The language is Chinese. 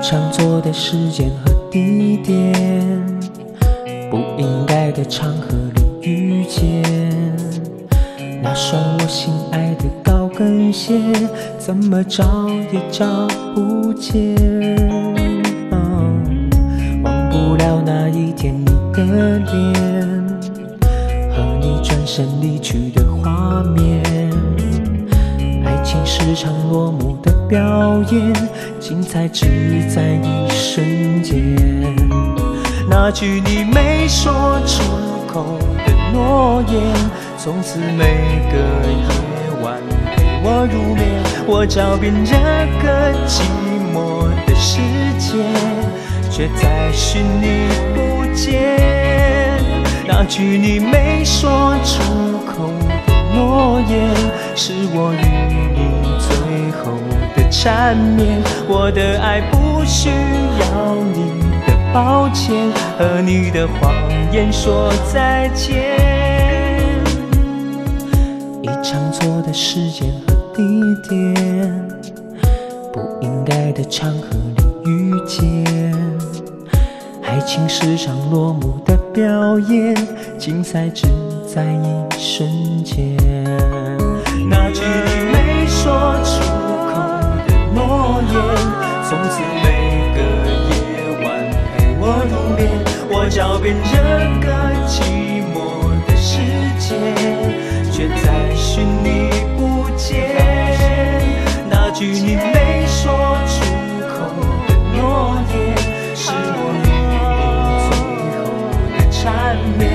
常错的时间和地点，不应该的场合里遇见，那双我心爱的高跟鞋，怎么找也找不见。忘不了那一天你的脸，和你转身离去的画面。爱情是场落幕的表演，精彩只在一瞬间。那句你没说出口的诺言，从此每个夜晚陪我入眠。我找遍这个寂寞的世界，却在寻你不见。那句你没说出口的诺言，是我与你最后的缠绵。我的爱不需要你的抱歉，和你的谎言说再见。一场错的时间和地点，不应该的场合里遇见。爱情是场落幕的表演，精彩只在一瞬间。那句你没说出口的诺言，从此每个夜晚陪我入眠。我找遍这个寂寞的世界，却在寻你不见。那句你没说出口的诺言，是我与你最后的缠绵。